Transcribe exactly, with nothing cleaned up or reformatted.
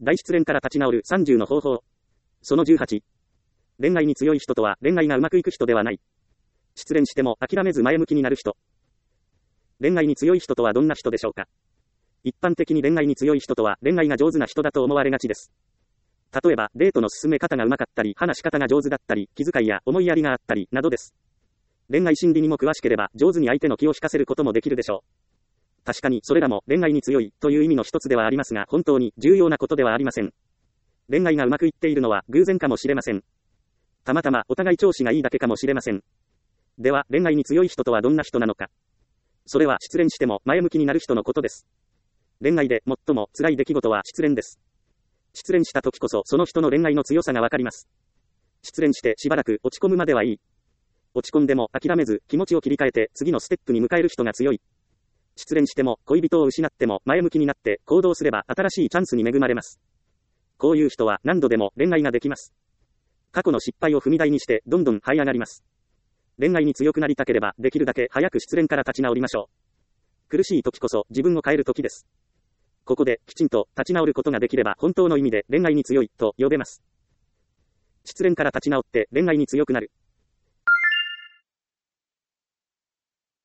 大失恋から立ち直るさんじゅうの方法。そのじゅうはち。恋愛に強い人とは恋愛がうまくいく人ではない。失恋しても諦めず前向きになる人。恋愛に強い人とはどんな人でしょうか。一般的に恋愛に強い人とは恋愛が上手な人だと思われがちです。例えば、デートの進め方がうまかったり、話し方が上手だったり、気遣いや思いやりがあったり、などです。恋愛心理にも詳しければ、上手に相手の気を引かせることもできるでしょう。確かに、それらも恋愛に強いという意味の一つではありますが、本当に重要なことではありません。恋愛がうまくいっているのは偶然かもしれません。たまたまお互い調子がいいだけかもしれません。では、恋愛に強い人とはどんな人なのか。それは失恋しても前向きになる人のことです。恋愛で最も辛い出来事は失恋です。失恋した時こそその人の恋愛の強さがわかります。失恋してしばらく落ち込むまではいい。落ち込んでも諦めず気持ちを切り替えて次のステップに迎える人が強い。失恋しても恋人を失っても前向きになって行動すれば新しいチャンスに恵まれます。こういう人は何度でも恋愛ができます。過去の失敗を踏み台にしてどんどん這い上がります。恋愛に強くなりたければできるだけ早く失恋から立ち直りましょう。苦しい時こそ自分を変える時です。ここできちんと立ち直ることができれば本当の意味で恋愛に強いと呼べます。失恋から立ち直って恋愛に強くなる。